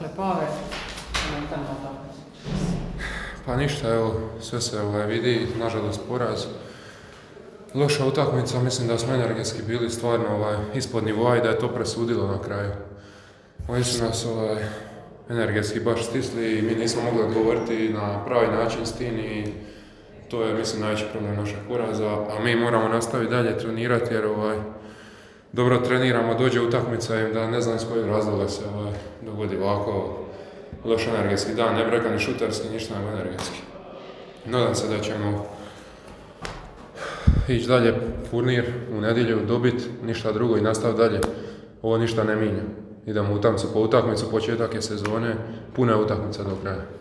dakle Pave, mentalna utakmica. Pa ništa, evo, sve se vidi, nažalost poraz. Loša utakmica, mislim da smo energetski bili stvarno ispod nivoa i da je to presudilo na kraju. Oni su nas energetski baš stisli i mi nismo mogli odgovoriti na pravi način s tim i to je, mislim, najveći problem našeg poraza, a mi moramo nastaviti dalje trenirati jer dobro treniramo, dođe utakmica i da ne znam iz kojeg razloga se dogodi ovako loš energetski dan, ne bi rekao ni šuterski, ništa nego energetski. Nadam se da ćemo ići dalje turnir u nedjelju, dobiti ništa drugo i nastaviti dalje. Ovo ništa ne mijenja. Idemo utakmicu po utakmicu, početak je sezone, puna je utakmica do kraja.